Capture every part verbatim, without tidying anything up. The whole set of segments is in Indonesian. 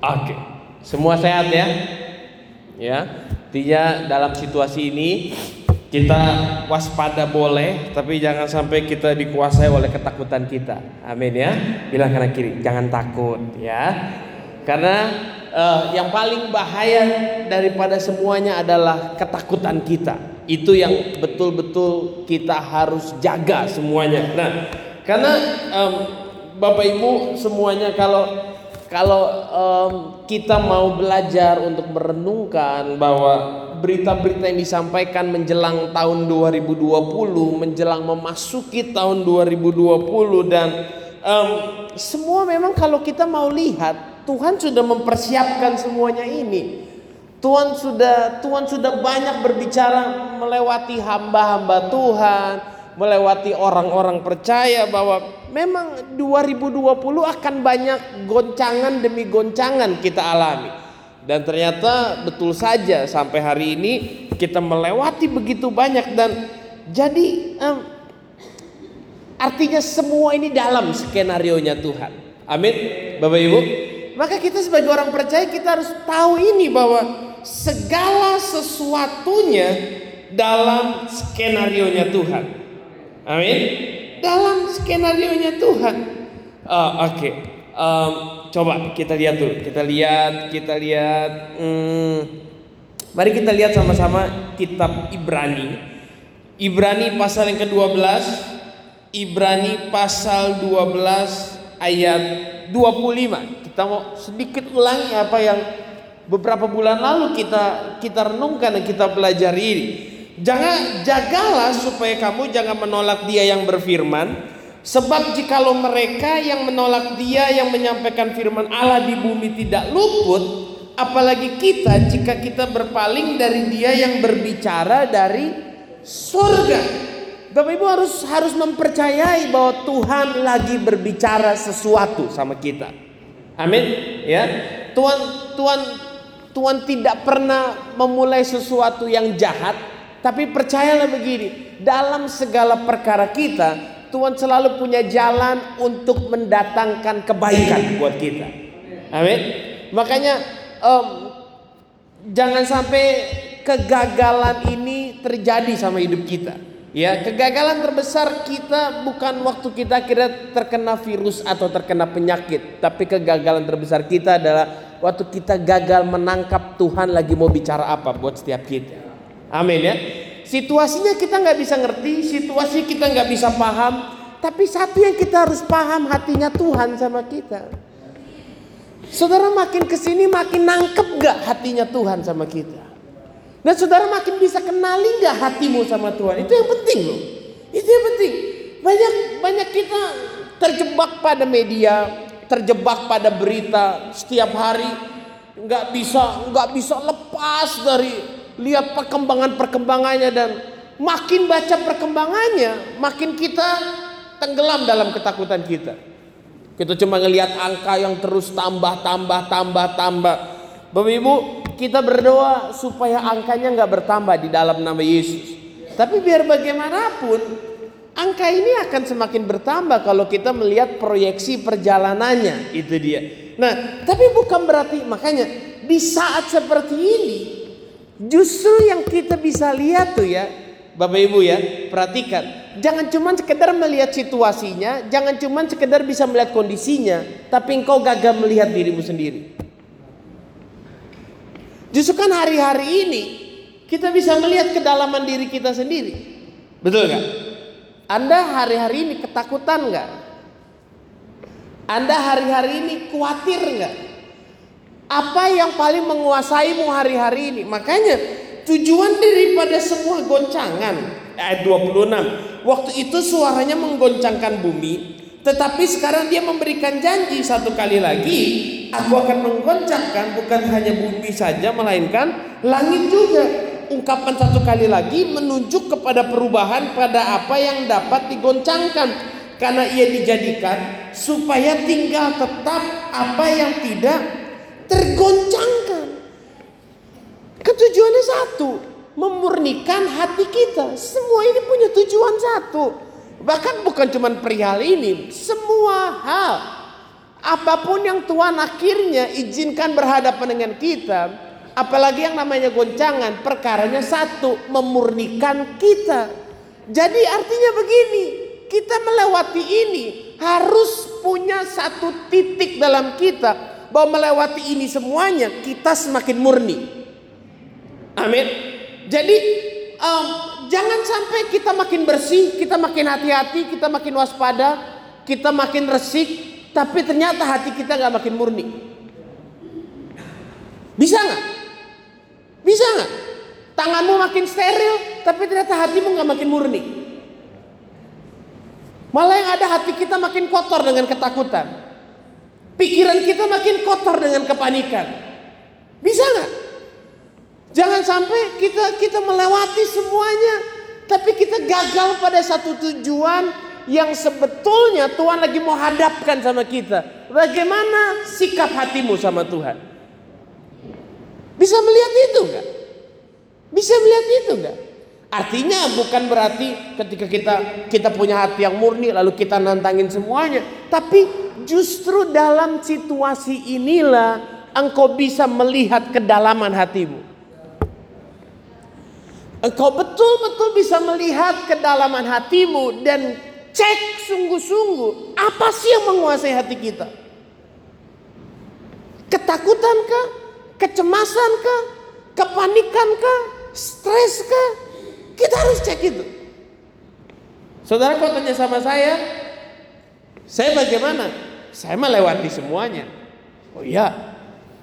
Oke, semua sehat ya? Ya, artinya dalam situasi ini kita waspada boleh, tapi jangan sampai kita dikuasai oleh ketakutan kita. Amin ya. Bilang kanan kiri, jangan takut ya. Karena uh, yang paling bahaya daripada semuanya adalah ketakutan kita. Itu yang betul-betul kita harus jaga semuanya. Nah, karena um, Bapak Ibu semuanya kalau Kalau um, kita mau belajar untuk merenungkan bahwa berita-berita yang disampaikan menjelang tahun dua ribu dua puluh, menjelang memasuki tahun dua ribu dua puluh, dan um, semua memang kalau kita mau lihat, Tuhan sudah mempersiapkan semuanya ini. Tuhan sudah Tuhan sudah banyak berbicara melewati hamba-hamba Tuhan, melewati orang-orang percaya bahwa memang dua ribu dua puluh akan banyak goncangan demi goncangan kita alami. Dan ternyata betul saja sampai hari ini kita melewati begitu banyak. Dan jadi um, artinya semua ini dalam skenarionya Tuhan. Amin Bapak Ibu. Maka kita sebagai orang percaya kita harus tahu ini bahwa segala sesuatunya dalam skenarionya Tuhan. Amin. Dalam skenarionya Tuhan. Oh, Oke, okay. um, coba kita lihat dulu. Kita lihat, kita lihat. Hmm, mari kita lihat sama-sama kitab Ibrani. Ibrani pasal yang kedua belas. Ibrani pasal dua belas ayat dua puluh lima. Kita mau sedikit ulangi apa yang beberapa bulan lalu kita kita renungkan dan kita pelajari ini. Jangan jagalah supaya kamu jangan menolak Dia yang berfirman, sebab jikalau mereka yang menolak Dia yang menyampaikan firman Allah di bumi tidak luput, apalagi kita jika kita berpaling dari Dia yang berbicara dari surga. Bapak Ibu harus harus mempercayai bahwa Tuhan lagi berbicara sesuatu sama kita. Amin ya. Tuhan Tuhan Tuhan tidak pernah memulai sesuatu yang jahat. Tapi percayalah begini, dalam segala perkara kita, Tuhan selalu punya jalan untuk mendatangkan kebaikan buat kita. Amin. Makanya um, jangan sampai kegagalan ini terjadi sama hidup kita. Ya, kegagalan terbesar kita bukan waktu kita kira terkena virus atau terkena penyakit, tapi kegagalan terbesar kita adalah waktu kita gagal menangkap Tuhan lagi mau bicara apa buat setiap kita. Amin ya. Situasinya kita nggak bisa ngerti, situasi kita nggak bisa paham, tapi satu yang kita harus paham, hatinya Tuhan sama kita. Saudara makin kesini makin nangkep nggak hatinya Tuhan sama kita. Dan saudara makin bisa kenali nggak hatimu sama Tuhan. Itu yang penting loh. Itu yang penting. Banyak banyak kita terjebak pada media, terjebak pada berita setiap hari, nggak bisa nggak bisa lepas dari lihat perkembangan-perkembangannya, dan makin baca perkembangannya, makin kita tenggelam dalam ketakutan kita. Kita cuma ngelihat angka yang terus tambah, tambah, tambah, tambah. Bapak Ibu, kita berdoa supaya angkanya nggak bertambah di dalam nama Yesus. Tapi biar bagaimanapun, angka ini akan semakin bertambah kalau kita melihat proyeksi perjalanannya. Itu dia. Nah, tapi bukan berarti, makanya di saat seperti ini, justru yang kita bisa lihat tuh ya, Bapak Ibu ya, perhatikan. Jangan cuma sekedar melihat situasinya, jangan cuma sekedar bisa melihat kondisinya, tapi engkau gagal melihat dirimu sendiri. Justru kan hari-hari ini kita bisa melihat kedalaman diri kita sendiri. Betul gak? Anda hari-hari ini ketakutan gak? Anda hari-hari ini khawatir gak? Apa yang paling menguasaimu hari-hari ini? Makanya tujuan daripada semua goncangan, ayat dua puluh enam, waktu itu suaranya menggoncangkan bumi, tetapi sekarang Dia memberikan janji satu kali lagi, aku akan menggoncangkan bukan hanya bumi saja, melainkan langit juga. Ungkapan satu kali lagi menunjuk kepada perubahan pada apa yang dapat digoncangkan, karena ia dijadikan supaya tinggal tetap apa yang tidak tergoncangkan. Ketujuannya satu, memurnikan hati kita. Semua ini punya tujuan satu. Bahkan bukan cuma perihal ini, semua hal. Apapun yang Tuhan akhirnya izinkan berhadapan dengan kita, apalagi yang namanya goncangan, perkaranya satu, memurnikan kita. Jadi artinya begini, kita melewati ini harus punya satu titik dalam kita, bahwa melewati ini semuanya kita semakin murni. Amin. Jadi um, jangan sampai kita makin bersih, kita makin hati-hati, kita makin waspada, kita makin resik, tapi ternyata hati kita gak makin murni. Bisa gak? Bisa gak? Tanganmu makin steril, tapi ternyata hatimu gak makin murni. Malah yang ada hati kita makin kotor dengan ketakutan. Pikiran kita makin kotor dengan kepanikan. Bisa gak? Jangan sampai kita kita melewati semuanya, tapi kita gagal pada satu tujuan yang sebetulnya Tuhan lagi mau hadapkan sama kita. Bagaimana sikap hatimu sama Tuhan? Bisa melihat itu enggak? Bisa melihat itu enggak? Artinya bukan berarti ketika kita kita punya hati yang murni lalu kita nantangin semuanya, tapi justru dalam situasi inilah engkau bisa melihat kedalaman hatimu. Engkau betul-betul bisa melihat kedalaman hatimu dan cek sungguh-sungguh apa sih yang menguasai hati kita. Ketakutankah? Kecemasankah? Kepanikankah? Streskah? Kita harus cek itu. Saudara kau tanya sama saya, saya bagaimana? Saya melewati semuanya. Oh iya.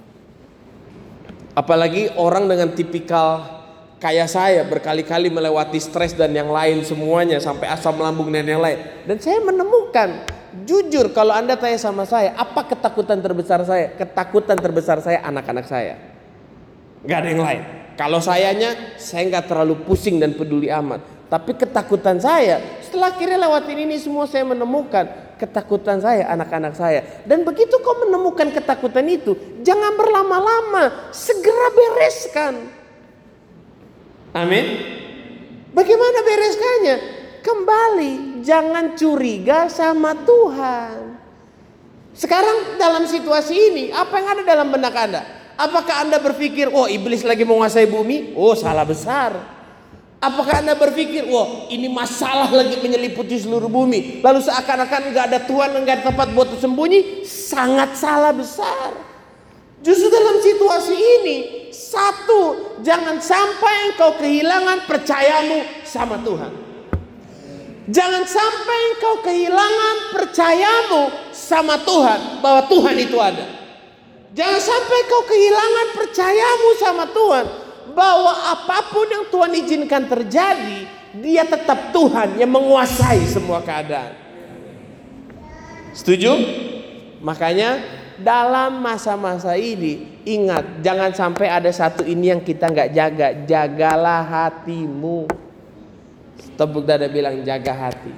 Apalagi orang dengan tipikal kayak saya, berkali-kali melewati stres dan yang lain semuanya, sampai asam lambung dan yang lain. Dan saya menemukan, jujur kalau Anda tanya sama saya, apa ketakutan terbesar saya? Ketakutan terbesar saya anak-anak saya. Gak ada yang lain. Kalau sayanya, saya gak terlalu pusing dan peduli amat. Tapi ketakutan saya, setelah akhirnya lewatin ini semua, saya menemukan ketakutan saya anak-anak saya. Dan begitu kau menemukan ketakutan itu, jangan berlama-lama, segera bereskan. Amin. Bagaimana bereskannya? Kembali, jangan curiga sama Tuhan. Sekarang dalam situasi ini, apa yang ada dalam benak Anda? Apakah Anda berpikir, oh iblis lagi menguasai bumi? Oh salah besar. Apakah Anda berpikir, wah ini masalah lagi menyeliputi seluruh bumi, lalu seakan-akan gak ada Tuhan, gak ada tempat buat bersembunyi? Sangat salah besar. Justru dalam situasi ini, satu, jangan sampai engkau kehilangan percayamu sama Tuhan. Jangan sampai engkau kehilangan percayamu sama Tuhan, bahwa Tuhan itu ada. Jangan sampai engkau kehilangan percayamu sama Tuhan, bahwa apapun yang Tuhan izinkan terjadi, Dia tetap Tuhan yang menguasai semua keadaan. Setuju? Makanya dalam masa-masa ini, ingat, jangan sampai ada satu ini yang kita nggak jaga. Jagalah hatimu. Tepuk dada bilang, jaga hati.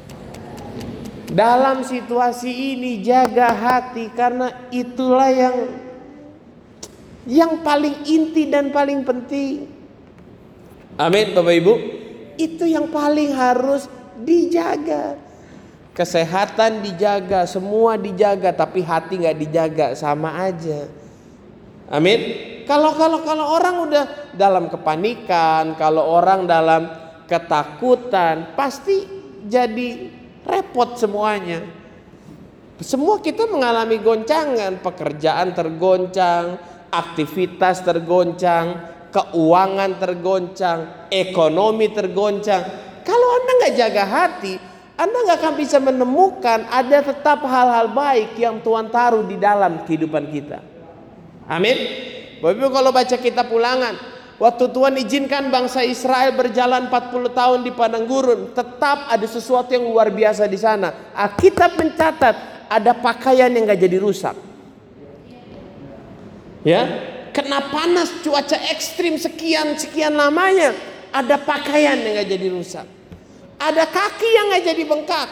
Dalam situasi ini jaga hati, karena itulah yang yang paling inti dan paling penting. Amin, Bapak Ibu. Itu yang paling harus dijaga. Kesehatan dijaga, semua dijaga, tapi hati nggak dijaga, sama aja. Amin. Kalau kalau kalau orang udah dalam kepanikan, kalau orang dalam ketakutan, pasti jadi repot semuanya. Semua kita mengalami goncangan, pekerjaan tergoncang, aktivitas tergoncang, keuangan tergoncang, ekonomi tergoncang. Kalau Anda nggak jaga hati, Anda nggak akan bisa menemukan ada tetap hal-hal baik yang Tuhan taruh di dalam kehidupan kita. Amin. Bapak Ibu kalau baca kitab Ulangan, waktu Tuhan izinkan bangsa Israel berjalan empat puluh tahun di padang gurun, tetap ada sesuatu yang luar biasa di sana. Alkitab mencatat ada pakaian yang nggak jadi rusak. Ya, kena panas, cuaca ekstrim sekian sekian lamanya, ada pakaian yang nggak jadi rusak. Ada kaki yang nggak jadi bengkak.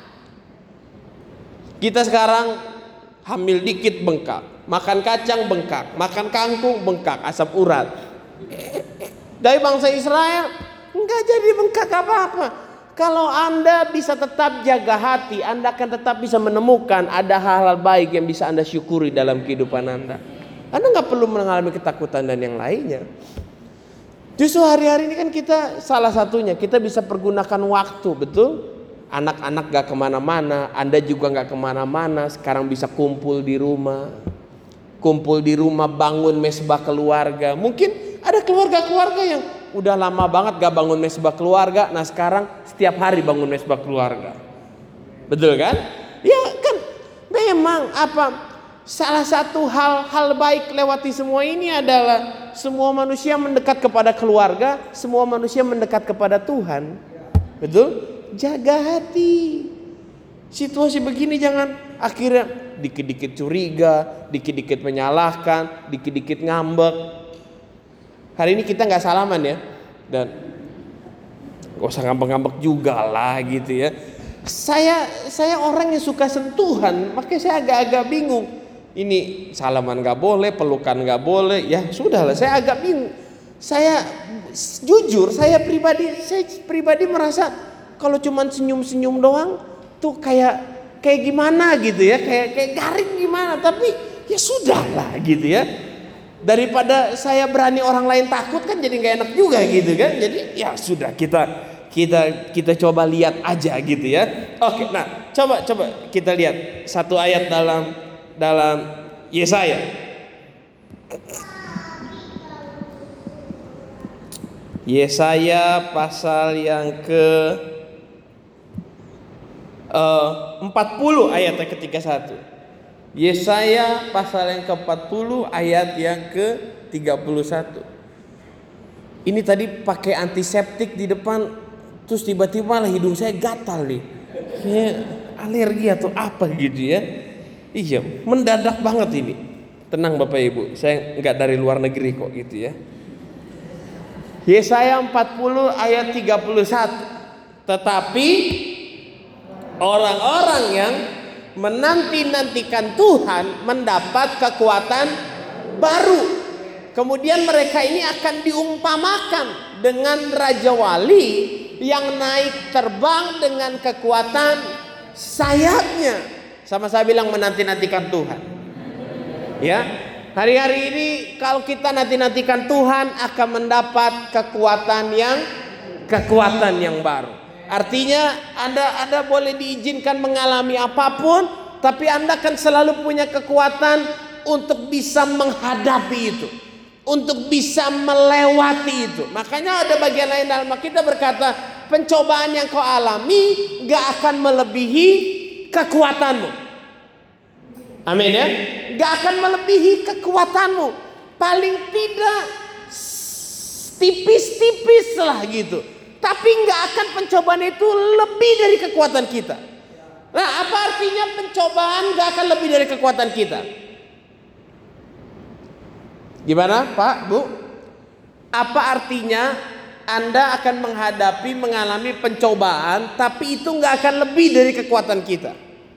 Kita sekarang hamil dikit bengkak, makan kacang bengkak, makan kangkung bengkak, asam urat. Dari bangsa Israel nggak jadi bengkak apa-apa. Kalau Anda bisa tetap jaga hati, Anda akan tetap bisa menemukan ada hal-hal baik yang bisa Anda syukuri dalam kehidupan Anda. Anda nggak perlu mengalami ketakutan dan yang lainnya. Justru hari-hari ini kan kita salah satunya, kita bisa pergunakan waktu, betul? Anak-anak gak kemana-mana, Anda juga gak kemana-mana. Sekarang bisa kumpul di rumah. Kumpul di rumah, bangun mesbah keluarga. Mungkin ada keluarga-keluarga yang udah lama banget gak bangun mesbah keluarga. Nah sekarang setiap hari bangun mesbah keluarga. Betul kan? Ya kan, memang apa? Salah satu hal-hal baik lewati semua ini adalah semua manusia mendekat kepada keluarga, semua manusia mendekat kepada Tuhan. Betul? Jaga hati. Situasi begini jangan akhirnya dikit-dikit curiga, dikit-dikit menyalahkan, dikit-dikit ngambek. Hari ini kita nggak salaman ya, dan gak usah ngambek-ngambek juga lah gitu ya. Saya saya orang yang suka sentuhan, makanya saya agak-agak bingung. Ini salaman gak boleh, pelukan gak boleh. Ya sudahlah, saya agak bingung. Saya jujur, saya pribadi, saya pribadi merasa kalau cuman senyum-senyum doang tuh kayak kayak gimana gitu ya, kayak kayak garing gimana. Tapi ya sudahlah gitu ya. Daripada saya berani orang lain takut kan jadi gak enak juga gitu kan. Jadi ya sudah, kita kita kita coba lihat aja gitu ya. Oke, nah coba coba kita lihat satu ayat dalam dalam Yesaya. Yesaya pasal yang ke uh, empat puluh ayat yang ketiga satu. Yesaya pasal yang ke empat puluh ayat yang ke tiga puluh satu. Ini tadi pakai antiseptik di depan, terus tiba-tiba lah hidung saya gatal nih. Kayak alergi atau apa gitu ya. Iya, mendadak banget ini. Tenang Bapak Ibu, saya nggak dari luar negeri kok gitu ya. Yesaya empat puluh ayat tiga puluh satu. Tetapi orang-orang yang menanti-nantikan Tuhan mendapat kekuatan baru. Kemudian mereka ini akan diumpamakan dengan Raja Wali yang naik terbang dengan kekuatan sayapnya. Sama saya bilang menanti-nantikan Tuhan. Ya, hari-hari ini kalau kita nanti-nantikan Tuhan akan mendapat kekuatan yang kekuatan yang baru. Artinya Anda Anda boleh diizinkan mengalami apapun, tapi Anda akan selalu punya kekuatan untuk bisa menghadapi itu, untuk bisa melewati itu. Makanya ada bagian lain dalam Alkitab berkata, pencobaan yang kau alami gak akan melebihi kekuatanmu. Amin ya. Gak akan melebihi kekuatanmu. Paling tidak tipis-tipis lah gitu. Tapi gak akan pencobaan itu lebih dari kekuatan kita. Nah, apa artinya pencobaan gak akan lebih dari kekuatan kita? Gimana Pak, Bu? Apa artinya Anda akan menghadapi, mengalami pencobaan, tapi itu gak akan lebih dari kekuatan kita?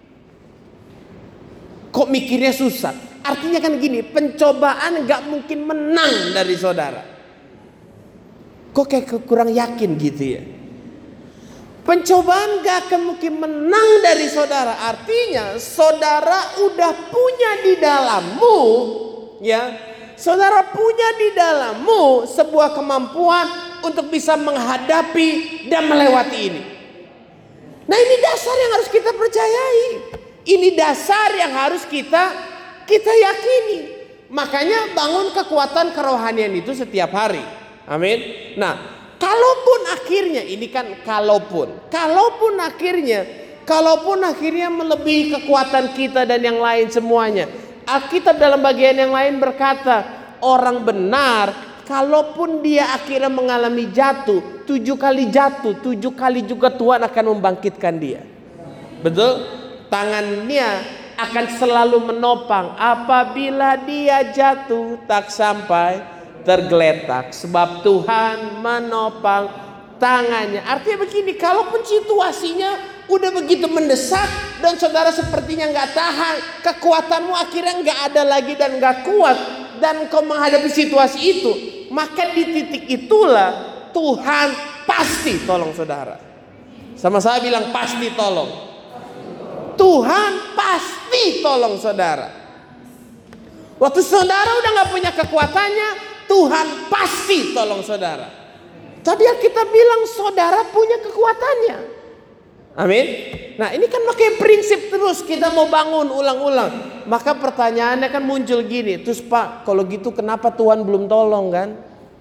Kok mikirnya susah? Artinya kan gini, pencobaan gak mungkin menang dari saudara. Kok kayak kurang yakin gitu ya? Pencobaan gak akan mungkin menang dari saudara. Artinya saudara udah punya di dalammu, ya, saudara punya di dalammu sebuah kemampuan untuk bisa menghadapi dan melewati ini. Nah, ini dasar yang harus kita percayai. Ini dasar yang harus kita kita yakini. Makanya bangun kekuatan kerohanian itu setiap hari. Amin. Nah, kalaupun akhirnya ini kan kalaupun, kalaupun akhirnya, kalaupun akhirnya melebihi kekuatan kita dan yang lain semuanya. Alkitab dalam bagian yang lain berkata, orang benar kalaupun dia akhirnya mengalami jatuh, tujuh kali jatuh, tujuh kali juga Tuhan akan membangkitkan dia. Betul? Tangannya akan selalu menopang. Apabila dia jatuh tak sampai tergeletak, sebab Tuhan menopang tangannya. Artinya begini, kalaupun situasinya udah begitu mendesak dan saudara sepertinya nggak tahan, kekuatanmu akhirnya nggak ada lagi dan nggak kuat, dan kau menghadapi situasi itu, maka di titik itulah Tuhan pasti tolong saudara. Sama saya bilang pasti tolong. Tuhan pasti tolong saudara. Waktu saudara udah gak punya kekuatannya, Tuhan pasti tolong saudara. Tapi kita bilang saudara punya kekuatannya. Amin. Nah ini kan pakai prinsip terus kita mau bangun ulang-ulang. Maka pertanyaannya kan muncul gini. Terus Pak, kalau gitu kenapa Tuhan belum tolong kan?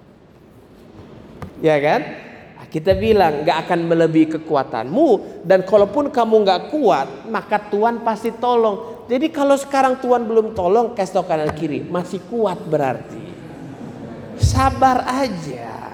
Ya kan? Kita bilang gak akan melebihi kekuatanmu. Dan kalaupun kamu gak kuat, maka Tuhan pasti tolong. Jadi kalau sekarang Tuhan belum tolong, kasih tau kanan kiri, masih kuat berarti. Sabar aja.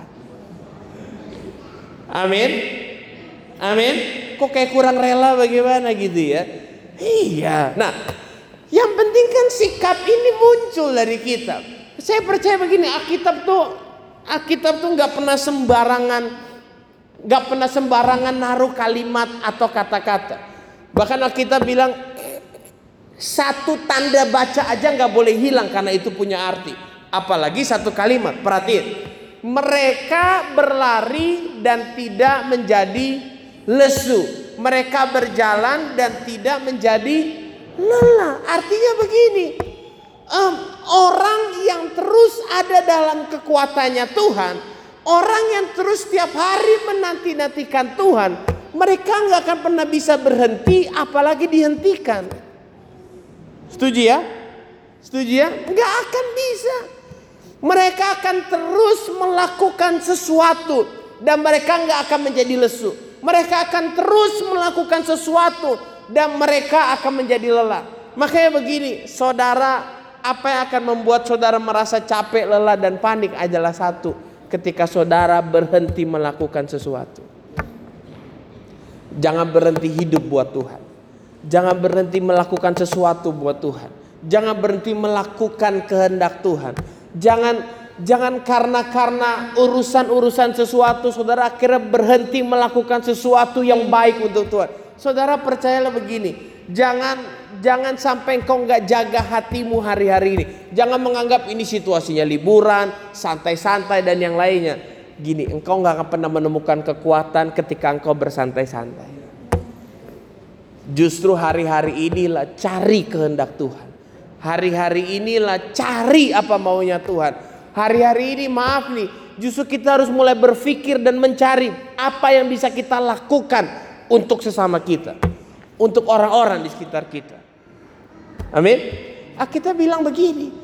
Amin. Amin. Kok kayak kurang rela bagaimana gitu ya? Iya. Nah, yang penting kan sikap ini muncul dari kita. Saya percaya begini, Alkitab tuh Alkitab tuh nggak pernah sembarangan, nggak pernah sembarangan naruh kalimat atau kata-kata. Bahkan Alkitab bilang satu tanda baca aja nggak boleh hilang karena itu punya arti. Apalagi satu kalimat. Perhatiin, mereka berlari dan tidak menjadi lesu. Mereka berjalan dan tidak menjadi lelah. Artinya begini, um, orang yang terus ada dalam kekuatannya Tuhan, orang yang terus setiap hari menanti-nantikan Tuhan, mereka nggak akan pernah bisa berhenti, apalagi dihentikan. Setuju ya? Setuju ya? Nggak akan bisa. Mereka akan terus melakukan sesuatu dan mereka nggak akan menjadi lesu. Mereka akan terus melakukan sesuatu dan mereka akan menjadi lelah. Makanya begini, saudara, apa yang akan membuat saudara merasa capek, lelah dan panik adalah satu, ketika saudara berhenti melakukan sesuatu. Jangan berhenti hidup buat Tuhan. Jangan berhenti melakukan sesuatu buat Tuhan. Jangan berhenti melakukan kehendak Tuhan. Jangan Jangan karena karena urusan-urusan sesuatu saudara akhirnya berhenti melakukan sesuatu yang baik untuk Tuhan. Saudara percayalah begini, jangan jangan sampai engkau nggak jaga hatimu hari-hari ini. Jangan menganggap ini situasinya liburan, santai-santai dan yang lainnya. Gini, engkau nggak akan pernah menemukan kekuatan ketika engkau bersantai-santai. Justru hari-hari inilah cari kehendak Tuhan. Hari-hari inilah cari apa maunya Tuhan. Hari-hari ini maaf nih, justru kita harus mulai berpikir dan mencari apa yang bisa kita lakukan untuk sesama kita, untuk orang-orang di sekitar kita. Amin. Ah, kita bilang begini,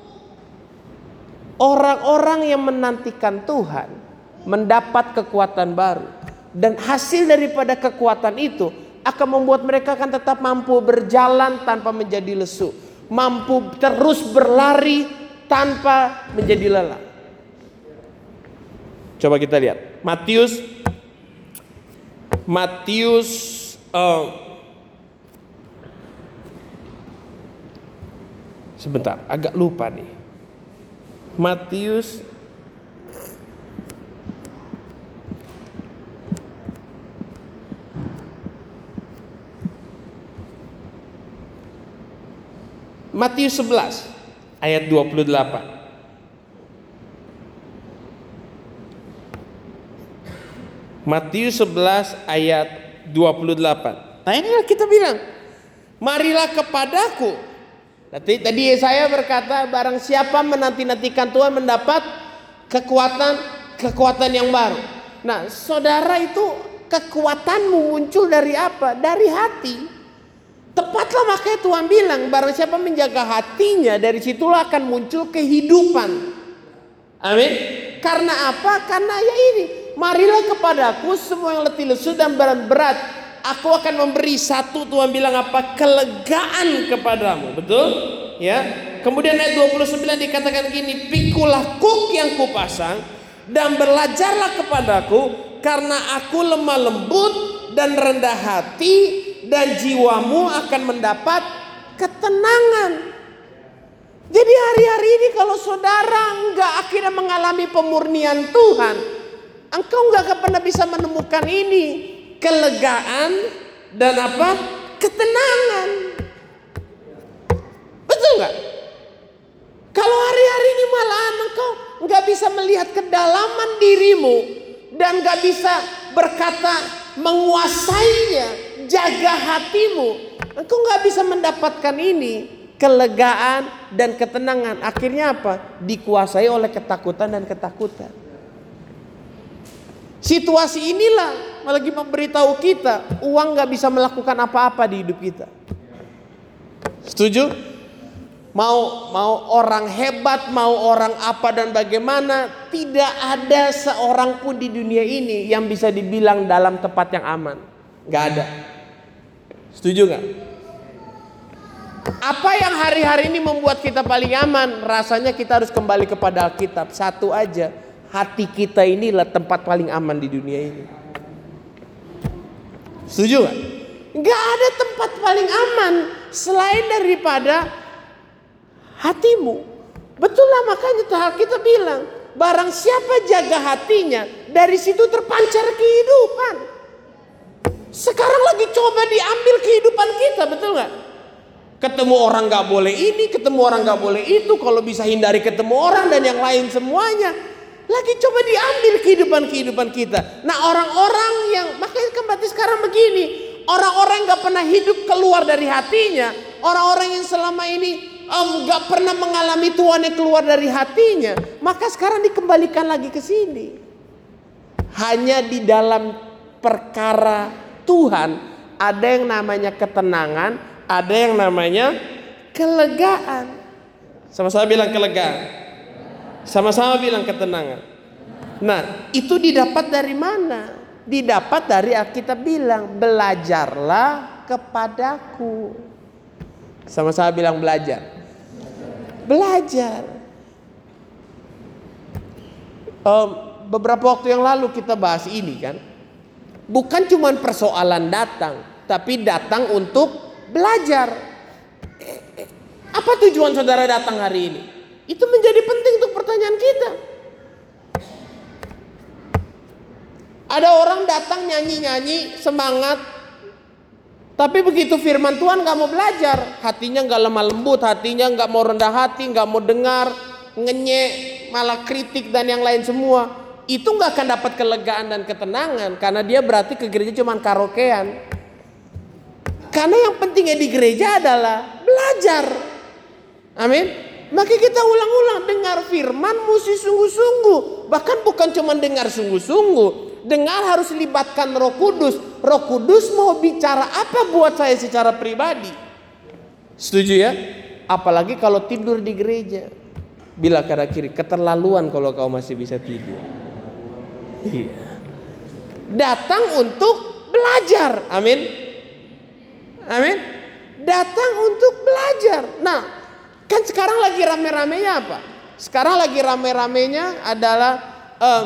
orang-orang yang menantikan Tuhan mendapat kekuatan baru, dan hasil daripada kekuatan itu akan membuat mereka akan tetap mampu berjalan tanpa menjadi lesu, mampu terus berlari tanpa menjadi lelah. Coba kita lihat Matius Matius uh, sebentar, agak lupa nih. Matius Matius sebelas ayat dua puluh delapan. Matius sebelas ayat dua puluh delapan. Nah inilah kita bilang, marilah kepadaku. Tadi, tadi saya berkata, barang siapa menanti-nantikan Tuhan mendapat kekuatan kekuatan yang baru. Nah saudara, itu kekuatanmu muncul dari apa? Dari hati. Tepatlah makanya Tuhan bilang, barang siapa menjaga hatinya, dari situlah akan muncul kehidupan. Amin. Karena apa? Karena ya ini, marilah kepadaku semua yang letih lesu dan berat, aku akan memberi satu, Tuhan bilang apa? Kelegaan kepadamu. Betul? Ya. Kemudian ayat dua puluh sembilan dikatakan gini, pikulah kuk yang kupasang dan belajarlah kepadaku, karena aku lemah lembut dan rendah hati, dan jiwamu akan mendapat ketenangan. Jadi hari-hari ini kalau saudara enggak akhirnya mengalami pemurnian Tuhan, engkau enggak akan pernah bisa menemukan ini, kelegaan dan apa? Ketenangan. Betul enggak? Kalau hari-hari ini malahan engkau enggak bisa melihat kedalaman dirimu dan enggak bisa berkata, menguasainya, jaga hatimu. Engkau nggak bisa mendapatkan ini, kelegaan dan ketenangan. Akhirnya apa? Dikuasai oleh ketakutan dan ketakutan. Situasi inilah lagi memberitahu kita, uang nggak bisa melakukan apa-apa di hidup kita. Setuju? Mau mau orang hebat, mau orang apa dan bagaimana, tidak ada seorang pun di dunia ini yang bisa dibilang dalam tempat yang aman. Nggak ada. Setuju nggak? Apa yang hari-hari ini membuat kita paling aman? Rasanya kita harus kembali kepada Alkitab. Satu aja, hati kita inilah tempat paling aman di dunia ini. Setuju nggak? Nggak ada tempat paling aman selain daripada hatimu. Betul lah, makanya Alkitab bilang, barang siapa jaga hatinya, dari situ terpancar kehidupan. Sekarang lagi coba diambil kehidupan kita, betul nggak? Ketemu orang nggak boleh ini, ketemu orang nggak boleh itu. Kalau bisa hindari ketemu orang dan yang lain semuanya. Lagi coba diambil kehidupan-kehidupan kita. Nah, orang-orang yang, makanya kan berarti sekarang begini, orang-orang yang nggak pernah hidup keluar dari hatinya, orang-orang yang selama ini nggak um, pernah mengalami Tuhan yang keluar dari hatinya, maka sekarang dikembalikan lagi ke sini. Hanya di dalam perkara Tuhan ada yang namanya ketenangan, ada yang namanya kelegaan. Sama-sama bilang kelegaan. Sama-sama bilang ketenangan. Nah, itu didapat dari mana? Didapat dari Alkitab bilang, belajarlah kepadaku. Sama-sama bilang belajar. Belajar. Um, beberapa waktu yang lalu kita bahas ini kan. Bukan cuma persoalan datang, tapi datang untuk belajar. Apa tujuan saudara datang hari ini? Itu menjadi penting untuk pertanyaan kita. Ada orang datang nyanyi-nyanyi, semangat. Tapi begitu firman Tuhan gak mau belajar, hatinya gak lemah lembut, hatinya gak mau rendah hati, gak mau dengar, ngenyek, malah kritik dan yang lain semua. Itu gak akan dapat kelegaan dan ketenangan, karena dia berarti ke gereja cuma karaokean. Karena yang pentingnya di gereja adalah belajar. Amin. Maka kita ulang-ulang, dengar firman mesti sungguh-sungguh. Bahkan bukan cuma dengar sungguh-sungguh, dengar harus libatkan Roh Kudus. Roh Kudus mau bicara apa buat saya secara pribadi. Setuju ya? Apalagi kalau tidur di gereja. Bila kanan kiri, keterlaluan kalau kau masih bisa tidur. Iya. Datang untuk belajar. Amin. Amin. Datang untuk belajar. Nah, kan sekarang lagi rame-ramenya apa? Sekarang lagi rame-ramenya adalah um,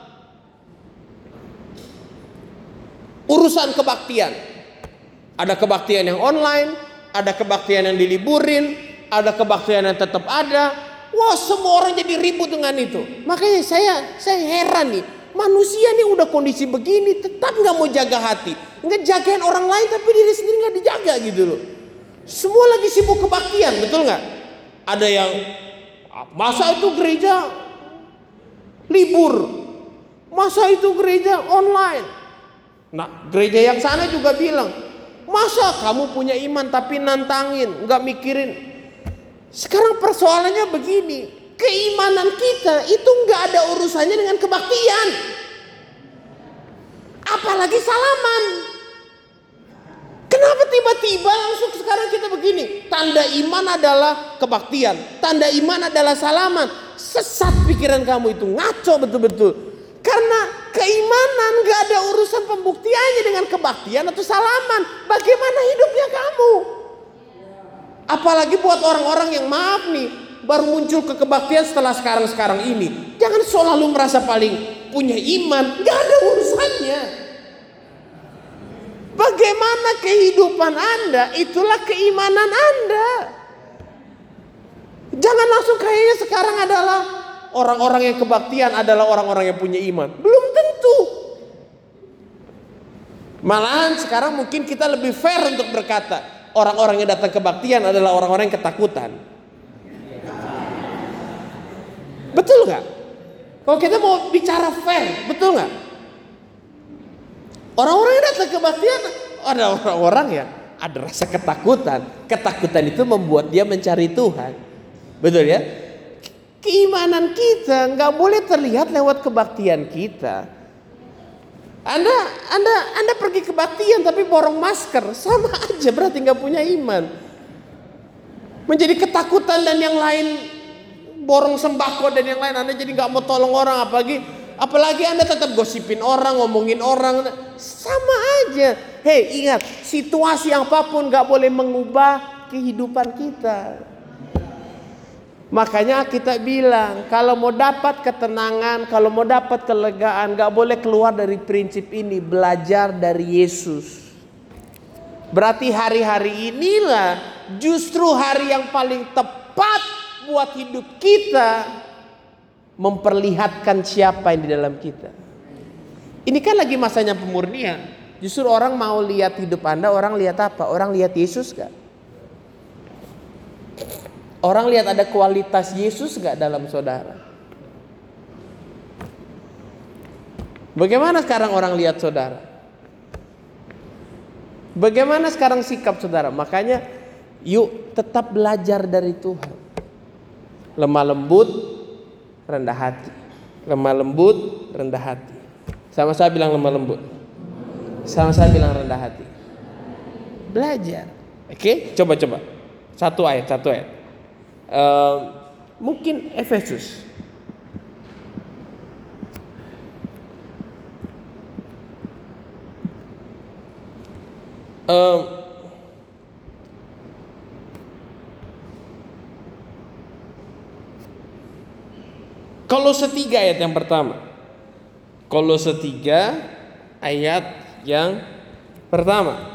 urusan kebaktian. Ada kebaktian yang online, ada kebaktian yang diliburin, ada kebaktian yang tetap ada. Wah, semua orang jadi ribut dengan itu. Makanya saya saya heran nih, manusia nih udah kondisi begini tetap nggak mau jaga hati, ngejagain orang lain tapi diri sendiri nggak dijaga gitu loh. Semua lagi sibuk kebaktian, betul nggak? Ada yang masa itu gereja libur, masa itu gereja online. Nah, gereja yang sana juga bilang, masa kamu punya iman tapi nantangin, nggak mikirin. Sekarang persoalannya begini, keimanan kita itu nggak ada urusannya dengan kebaktian, apalagi salaman. Kenapa tiba-tiba langsung sekarang kita begini? Tanda iman adalah kebaktian, tanda iman adalah salaman. Sesat pikiran kamu itu, ngaco betul-betul. Karena keimanan gak ada urusan pembuktiannya dengan kebaktian atau salaman. Bagaimana hidupnya kamu? Apalagi buat orang-orang yang maaf nih, baru muncul ke kebaktian setelah sekarang-sekarang ini. Jangan selalu merasa paling punya iman, gak ada urusannya. Bagaimana kehidupan Anda, itulah keimanan Anda. Jangan langsung kayaknya sekarang adalah orang-orang yang kebaktian adalah orang-orang yang punya iman. Belum tentu. Malahan sekarang mungkin kita lebih fair untuk berkata, orang-orang yang datang kebaktian adalah orang-orang yang ketakutan. Betul gak? Kalau kita mau bicara fair, betul gak? Orang-orang yang datang kebaktian ada orang-orang yang ada rasa ketakutan. Ketakutan itu membuat dia mencari Tuhan. Betul ya? Keimanan kita nggak boleh terlihat lewat kebaktian kita. Anda, Anda, Anda pergi kebaktian tapi borong masker, sama aja berarti nggak punya iman. Menjadi ketakutan dan yang lain, borong sembako dan yang lain, Anda jadi nggak mau tolong orang, apalagi, apalagi Anda tetap gosipin orang, ngomongin orang, sama aja. Hei, ingat, situasi apapun nggak boleh mengubah kehidupan kita. Makanya kita bilang, kalau mau dapat ketenangan, kalau mau dapat kelegaan, gak boleh keluar dari prinsip ini, belajar dari Yesus. Berarti hari-hari inilah justru hari yang paling tepat buat hidup kita, memperlihatkan siapa yang di dalam kita. Ini kan lagi masanya pemurnian. Justru orang mau lihat hidup Anda, orang lihat apa? Orang lihat Yesus gak? Orang lihat ada kualitas Yesus gak dalam saudara? Bagaimana sekarang orang lihat saudara? Bagaimana sekarang sikap saudara? Makanya yuk tetap belajar dari Tuhan. Lemah lembut, rendah hati. Lemah lembut, rendah hati. Sama saya bilang lemah lembut. Sama saya bilang rendah hati. Belajar. Oke, coba-coba. Satu ayat, satu ayat. Uh, mungkin Efesus. Uh, Kolose tiga ayat yang pertama. Kolose tiga ayat yang pertama.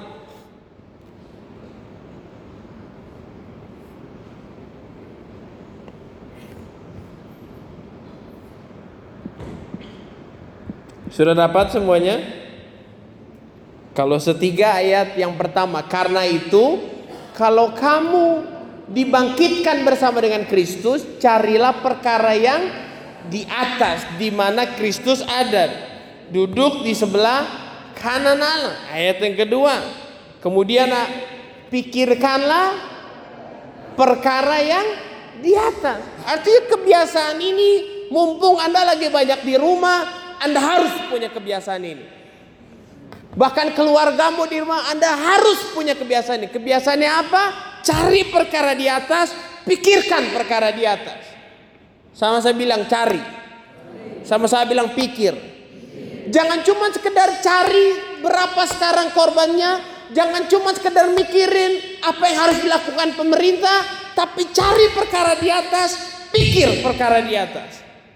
Sudah dapat semuanya? Kalau setiga ayat yang pertama, karena itu kalau kamu dibangkitkan bersama dengan Kristus, carilah perkara yang di atas, di mana Kristus ada, duduk di sebelah kanan Allah. Ayat yang kedua, kemudian pikirkanlah perkara yang di atas. Artinya kebiasaan ini, mumpung Anda lagi banyak di rumah, Anda harus punya kebiasaan ini. Bahkan keluargamu di rumah, Anda harus punya kebiasaan ini. Kebiasaannya apa? Cari perkara di atas, pikirkan perkara di atas. Sama saya bilang cari. Sama saya bilang pikir. Jangan cuma sekedar cari berapa sekarang korbannya. Jangan cuma sekedar mikirin apa yang harus dilakukan pemerintah. Tapi cari perkara di atas, pikir perkara di atas.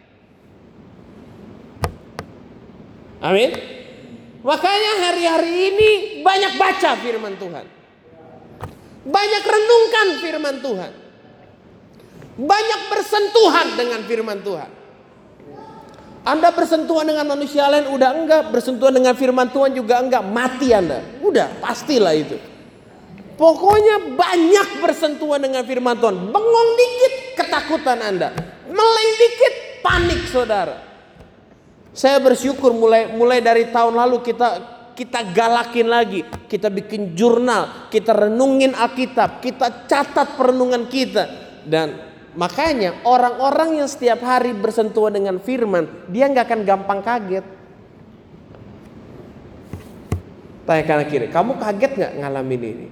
Amin. Makanya hari-hari ini banyak baca firman Tuhan. Banyak renungkan firman Tuhan. Banyak bersentuhan dengan firman Tuhan. Anda bersentuhan dengan manusia lain udah enggak, bersentuhan dengan firman Tuhan juga enggak, mati Anda. Udah, pastilah itu. Pokoknya banyak bersentuhan dengan firman Tuhan. Bengong dikit ketakutan Anda. Meleng dikit panik saudara. Saya bersyukur mulai mulai dari tahun lalu kita kita galakin lagi, kita bikin jurnal, kita renungin Alkitab, kita catat perenungan kita, dan makanya orang-orang yang setiap hari bersentuhan dengan firman, dia nggak akan gampang kaget. Tanya kanan kiri, kamu kaget nggak ngalamin ini?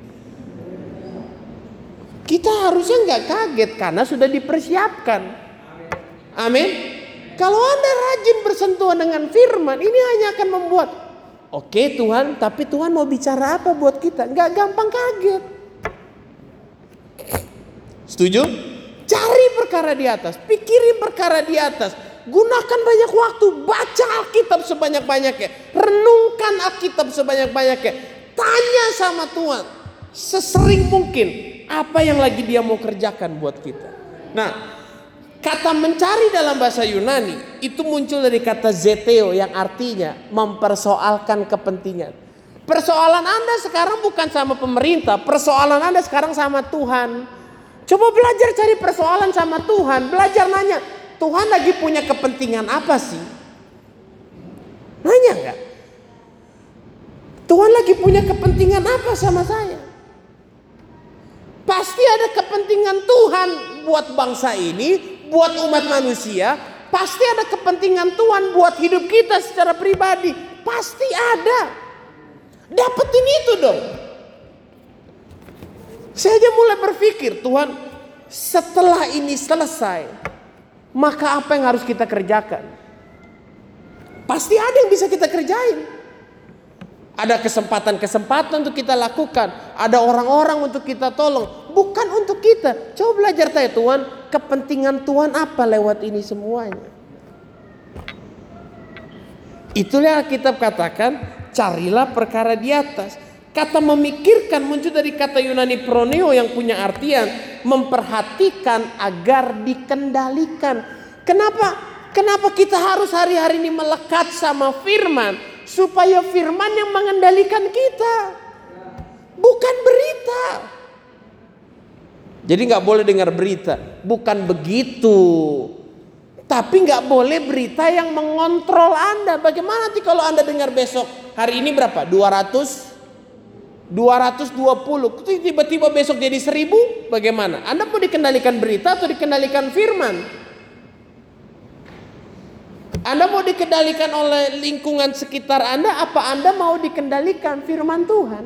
Kita harusnya nggak kaget karena sudah dipersiapkan. Amin. Kalau Anda rajin bersentuhan dengan firman, ini hanya akan membuat, oke okay, Tuhan, tapi Tuhan mau bicara apa buat kita? Nggak gampang kaget. Setuju? Cari perkara di atas, pikirin perkara di atas, gunakan banyak waktu, baca Alkitab sebanyak-banyaknya, renungkan Alkitab sebanyak-banyaknya, tanya sama Tuhan sesering mungkin apa yang lagi Dia mau kerjakan buat kita. Nah, kata mencari dalam bahasa Yunani itu muncul dari kata zeteo yang artinya mempersoalkan kepentingan. Persoalan Anda sekarang bukan sama pemerintah, persoalan Anda sekarang sama Tuhan. Coba belajar cari persoalan sama Tuhan, belajar nanya, Tuhan lagi punya kepentingan apa sih? Nanya enggak? Tuhan lagi punya kepentingan apa sama saya? Pasti ada kepentingan Tuhan buat bangsa ini, buat umat manusia. Pasti ada kepentingan Tuhan buat hidup kita secara pribadi. Pasti ada. Dapetin itu dong. Saya aja mulai berpikir, Tuhan, setelah ini selesai, maka apa yang harus kita kerjakan? Pasti ada yang bisa kita kerjain. Ada kesempatan-kesempatan untuk kita lakukan. Ada orang-orang untuk kita tolong. Bukan untuk kita. Coba belajar tanya, Tuhan, kepentingan Tuhan apa lewat ini semuanya? Itulah Alkitab katakan, carilah perkara di atas. Kata memikirkan muncul dari kata Yunani proneo yang punya artian memperhatikan agar dikendalikan. Kenapa? Kenapa kita harus hari-hari ini melekat sama firman? Supaya firman yang mengendalikan kita, bukan berita. Jadi gak boleh dengar berita, bukan begitu. Tapi gak boleh berita yang mengontrol Anda. Bagaimana nanti kalau Anda dengar besok, hari ini berapa? dua ratus, dua ratus dua puluh, tiba-tiba besok jadi seribu, bagaimana? Anda mau dikendalikan berita atau dikendalikan firman? Anda mau dikendalikan oleh lingkungan sekitar Anda, apa Anda mau dikendalikan firman Tuhan?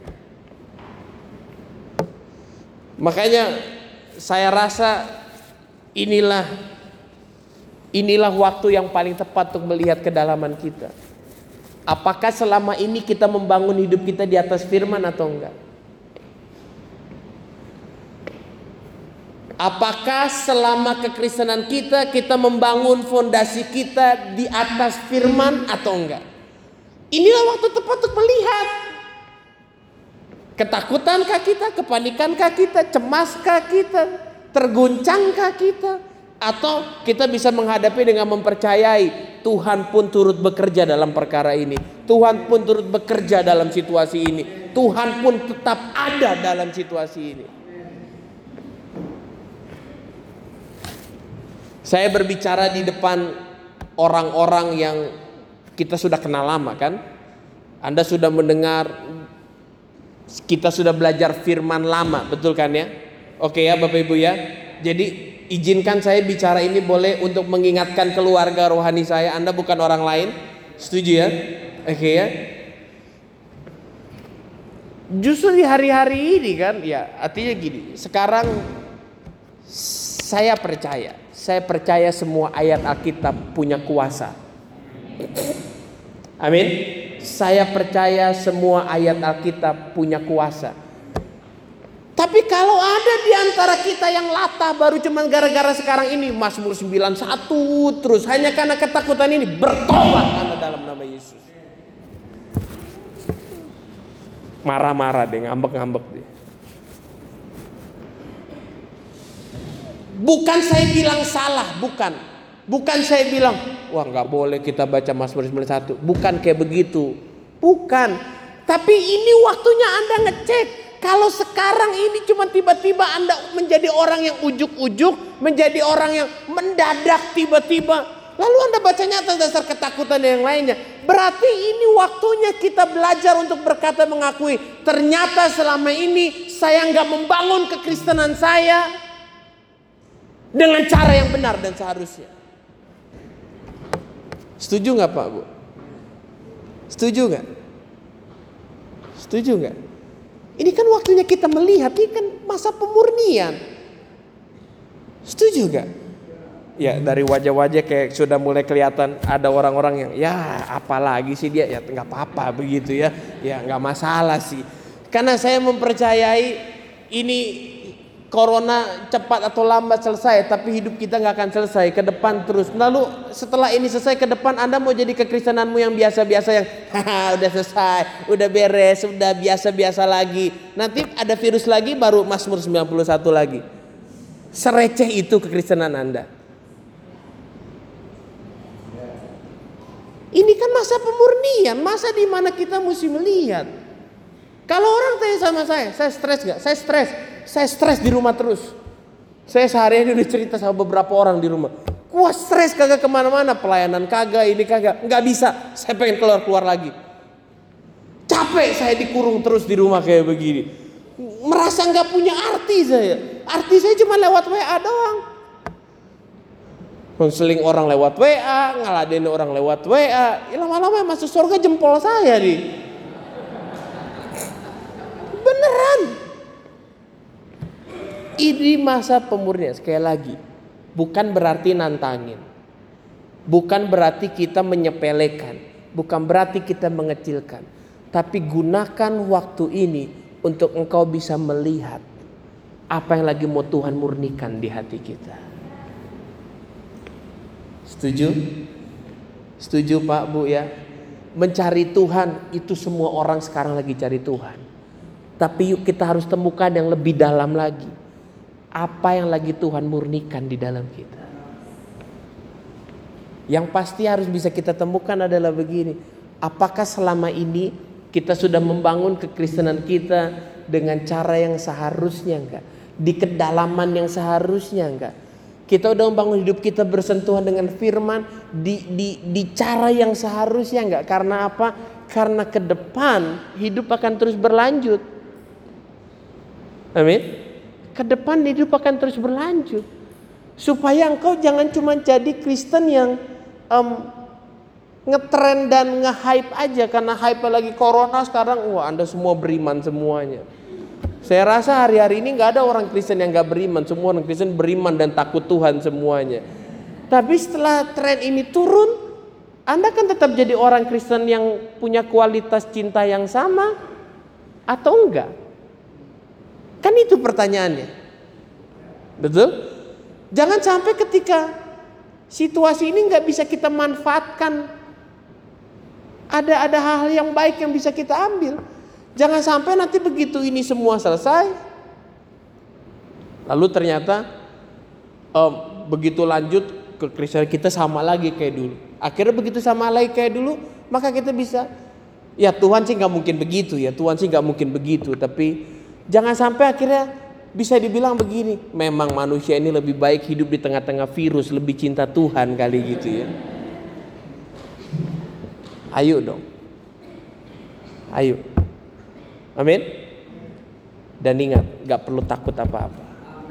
Makanya saya rasa inilah inilah waktu yang paling tepat untuk melihat kedalaman kita. Apakah selama ini kita membangun hidup kita di atas firman atau enggak? Apakah selama kekristenan kita, kita membangun fondasi kita di atas firman atau enggak? Inilah waktu tepat untuk melihat. Ketakutankah kita, kepanikankah kita, cemaskah kita, terguncangkah kita? Atau kita bisa menghadapi dengan mempercayai Tuhan pun turut bekerja dalam perkara ini. Tuhan pun turut bekerja dalam situasi ini. Tuhan pun tetap ada dalam situasi ini. Saya berbicara di depan orang-orang yang kita sudah kenal lama kan. Anda sudah mendengar, kita sudah belajar firman lama, betul kan ya? Oke ya Bapak Ibu ya. Jadi izinkan saya bicara ini boleh untuk mengingatkan keluarga rohani saya. Anda bukan orang lain. Setuju ya? Oke ya. Justru di hari-hari ini kan, ya artinya gini. Sekarang saya percaya. Saya percaya semua ayat Alkitab punya kuasa. Amin. Saya percaya semua ayat Alkitab punya kuasa. Tapi kalau ada di antara kita yang latah baru cuman gara-gara sekarang ini Mazmur sembilan puluh satu terus hanya karena ketakutan ini, bertobat Anda dalam nama Yesus. Marah-marah deh, ngambek-ngambek deh. Bukan saya bilang salah, bukan. Bukan saya bilang, wah nggak boleh kita baca Mazmur sembilan puluh satu. Bukan kayak begitu. Bukan. Tapi ini waktunya Anda ngecek. Kalau sekarang ini cuma tiba-tiba Anda menjadi orang yang ujuk-ujuk, menjadi orang yang mendadak tiba-tiba, lalu Anda bacanya atas dasar ketakutan dan yang lainnya. Berarti ini waktunya kita belajar untuk berkata mengakui, ternyata selama ini saya nggak membangun kekristenan saya dengan cara yang benar dan seharusnya. Setuju nggak Pak Bu? Setuju nggak? Setuju nggak? Ini kan waktunya kita melihat, ini kan masa pemurnian. Setuju nggak? Ya dari wajah-wajah kayak sudah mulai kelihatan ada orang-orang yang ya apalagi sih dia, ya nggak apa-apa begitu ya, ya nggak masalah sih. Karena saya mempercayai ini corona cepat atau lambat selesai, tapi hidup kita nggak akan selesai, ke depan terus. Lalu setelah ini selesai ke depan Anda mau jadi kekristenanmu yang biasa-biasa yang haha udah selesai, udah beres, udah biasa-biasa lagi. Nanti ada virus lagi baru Mazmur sembilan puluh satu lagi. Sereceh itu kekristenan Anda. Ini kan masa pemurnian, masa di mana kita mesti melihat. Kalau orang tanya sama saya, saya stres gak? Saya stres. Saya stres di rumah terus. Saya sehari-hari udah cerita sama beberapa orang di rumah. Wah stres kagak kemana-mana, pelayanan kagak, ini kagak, nggak bisa. Saya pengen keluar-keluar lagi. Capek saya dikurung terus di rumah kayak begini. Merasa nggak punya arti saya. Arti saya cuma lewat W A doang. Konseling orang lewat W A, ngeladenin orang lewat W A. Ya, lama-lama masuk surga jempol saya nih. Beneran. Ini masa pemurnian. Sekali lagi, bukan berarti nantangin, bukan berarti kita menyepelekan, bukan berarti kita mengecilkan, tapi gunakan waktu ini untuk engkau bisa melihat apa yang lagi mau Tuhan murnikan di hati kita. Setuju? Setuju Pak Bu ya? Mencari Tuhan itu semua orang sekarang lagi cari Tuhan. Tapi yuk kita harus temukan yang lebih dalam lagi. Apa yang lagi Tuhan murnikan di dalam kita. Yang pasti harus bisa kita temukan adalah begini. Apakah selama ini kita sudah membangun kekristenan kita dengan cara yang seharusnya enggak? Di kedalaman yang seharusnya enggak? Kita udah membangun hidup kita bersentuhan dengan firman di, di, di cara yang seharusnya enggak? Karena apa? Karena ke depan hidup akan terus berlanjut. Amin. Ke depan hidup akan terus berlanjut. Supaya engkau jangan cuma jadi Kristen yang um, ngetren dan nge-hype aja. Karena hype lagi corona sekarang, wah Anda semua beriman semuanya. Saya rasa hari-hari ini gak ada orang Kristen yang gak beriman. Semua orang Kristen beriman dan takut Tuhan semuanya. Tapi setelah tren ini turun, Anda kan tetap jadi orang Kristen yang punya kualitas cinta yang sama atau enggak? Kan itu pertanyaannya. Betul? Jangan sampai ketika situasi ini gak bisa kita manfaatkan, Ada ada hal yang baik yang bisa kita ambil. Jangan sampai nanti begitu ini semua selesai, lalu ternyata um, begitu lanjut ke Kristen kita sama lagi kayak dulu. Akhirnya begitu sama lagi kayak dulu, maka kita bisa, ya Tuhan sih nggak mungkin begitu, ya Tuhan sih nggak mungkin begitu. Tapi jangan sampai akhirnya bisa dibilang begini, memang manusia ini lebih baik hidup di tengah-tengah virus, lebih cinta Tuhan kali gitu ya. Ayo dong, ayo. Amin. Dan ingat, gak perlu takut apa-apa.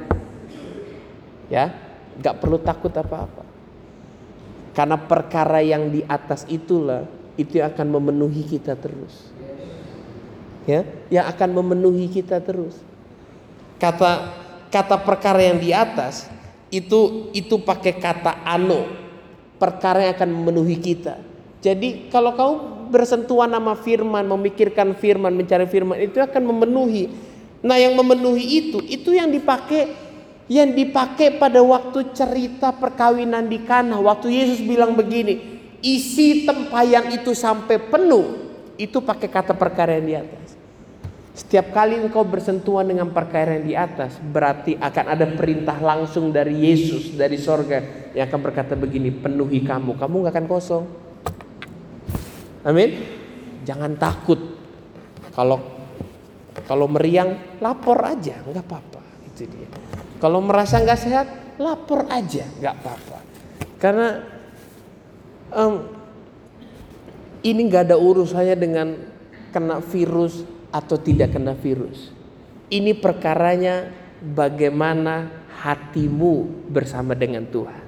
Ya, gak perlu takut apa-apa. Karena perkara yang di atas itulah, itu yang akan memenuhi kita terus. Ya, yang akan memenuhi kita terus. Kata kata perkara yang di atas itu itu pakai kata ano. Perkara yang akan memenuhi kita. Jadi kalau kau bersentuhan sama firman, memikirkan firman, mencari firman, itu akan memenuhi. Nah, yang memenuhi itu, itu yang dipakai, yang dipakai pada waktu cerita perkawinan di Kana. Waktu Yesus bilang begini, isi tempayan itu sampai penuh, itu pakai kata perkara yang di atas. Setiap kali engkau bersentuhan dengan perkara yang di atas, berarti akan ada perintah langsung dari Yesus, dari sorga, yang akan berkata begini, penuhi kamu, kamu gak akan kosong. Amin. Jangan takut. Kalau kalau meriang, lapor aja, nggak apa-apa. Itu dia. Kalau merasa nggak sehat, lapor aja, nggak apa-apa. Karena um, ini nggak ada urusannya dengan kena virus atau tidak kena virus. Ini perkaranya bagaimana hatimu bersama dengan Tuhan.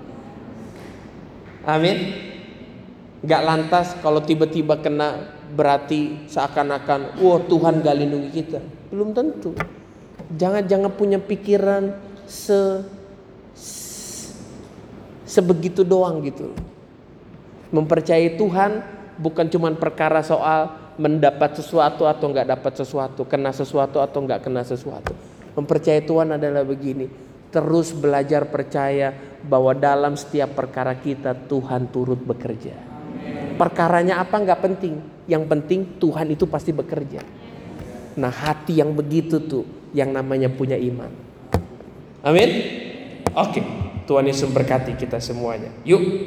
Amin. Gak lantas kalau tiba-tiba kena berarti seakan-akan wah Tuhan gak lindungi kita. Belum tentu. Jangan-jangan punya pikiran se, se sebegitu doang gitu. Mempercayai Tuhan bukan cuma perkara soal mendapat sesuatu atau gak dapat sesuatu, kena sesuatu atau gak kena sesuatu. Mempercayai Tuhan adalah begini, terus belajar percaya bahwa dalam setiap perkara kita Tuhan turut bekerja. Perkaranya apa nggak penting, yang penting Tuhan itu pasti bekerja. Nah, hati yang begitu tuh yang namanya punya iman. Amin. Oke, Tuhan Yesus memberkati kita semuanya. Yuk.